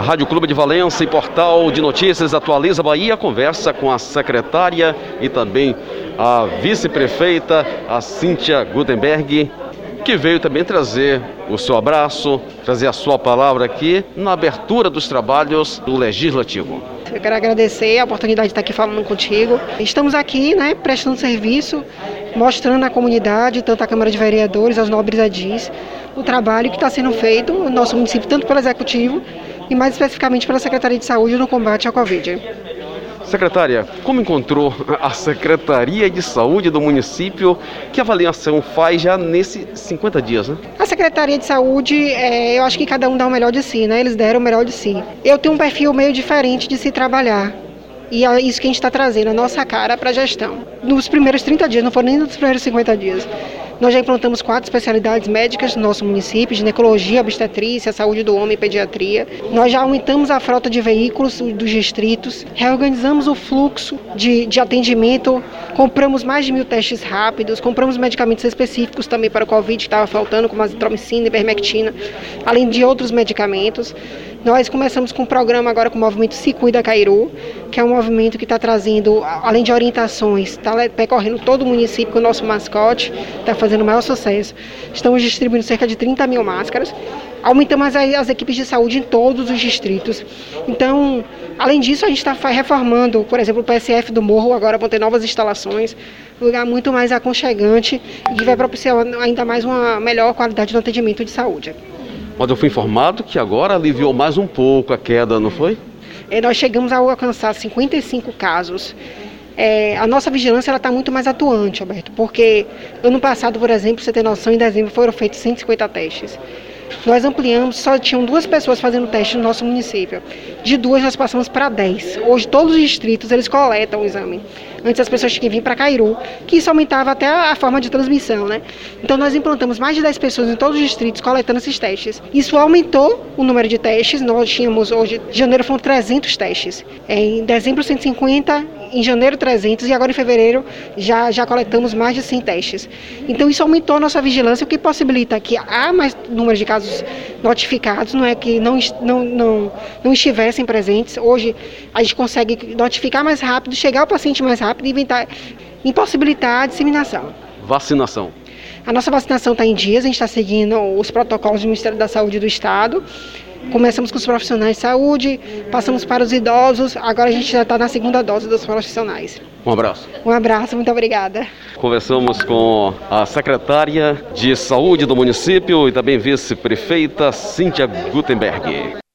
A Rádio Clube de Valença e Portal de Notícias Atualiza Bahia conversa com a secretária e também a vice-prefeita, a Cíntia Gutenberg, que veio também trazer o seu abraço, trazer a sua palavra aqui na abertura dos trabalhos do Legislativo. Eu quero agradecer a oportunidade de estar aqui falando contigo. Estamos aqui, prestando serviço, mostrando à comunidade, tanto à Câmara de Vereadores, aos nobres edis, o trabalho que está sendo feito no nosso município, tanto pelo Executivo e mais especificamente pela Secretaria de Saúde no combate à Covid. Secretária, como encontrou a Secretaria de Saúde do município? Que avaliação faz já nesses 50 dias, né? A Secretaria de Saúde, eu acho que cada um dá o melhor de si, Eles deram o melhor de si. Eu tenho um perfil meio diferente de se trabalhar. E é isso que a gente está trazendo, a nossa cara para a gestão. Nos primeiros 30 dias, não foram nem nos primeiros 50 dias. Nós já implantamos 4 especialidades médicas no nosso município: ginecologia, obstetrícia, saúde do homem e pediatria. Nós já aumentamos a frota de veículos dos distritos, reorganizamos o fluxo de atendimento, compramos mais de 1.000 testes rápidos, compramos medicamentos específicos também para o Covid que estava faltando, como azitromicina, ivermectina, além de outros medicamentos. Nós começamos com um programa agora com o movimento Se Cuida Cairu, que é um movimento que está trazendo, além de orientações, está percorrendo todo o município com o nosso mascote, está fazendo o maior sucesso. Estamos distribuindo cerca de 30 mil máscaras. Aumentamos as equipes de saúde em todos os distritos. Então, além disso, a gente está reformando, por exemplo, o PSF do Morro, agora vão ter novas instalações, um lugar muito mais aconchegante e que vai propiciar ainda mais uma melhor qualidade do atendimento de saúde. Mas eu fui informado que agora aliviou mais um pouco a queda, não foi? Nós chegamos a alcançar 55 casos. A nossa vigilância está muito mais atuante, Alberto, porque ano passado, por exemplo, pra você ter noção, em dezembro foram feitos 150 testes. Nós ampliamos, só tinham 2 pessoas fazendo teste no nosso município. De 2 nós passamos para 10. Hoje todos os distritos eles coletam o exame. Antes as pessoas tinham que vir para Cairu, que isso aumentava até a forma de transmissão, Então nós implantamos mais de 10 pessoas em todos os distritos coletando esses testes. Isso aumentou o número de testes. Nós tínhamos hoje, em janeiro foram 300 testes. Em dezembro 150, em janeiro 300 e agora em fevereiro já coletamos mais de 100 testes. Então isso aumentou a nossa vigilância, o que possibilita que há mais número de casos notificados, não é que não estivessem presentes. Hoje a gente consegue notificar mais rápido, chegar ao paciente mais rápido e impossibilitar a disseminação. Vacinação. A nossa vacinação está em dias, a gente está seguindo os protocolos do Ministério da Saúde do Estado. Começamos com os profissionais de saúde, passamos para os idosos, agora a gente já está na 2ª dose dos profissionais. Um abraço. Um abraço, muito obrigada. Conversamos com a secretária de Saúde do município e também vice-prefeita Cíntia Gutenberg.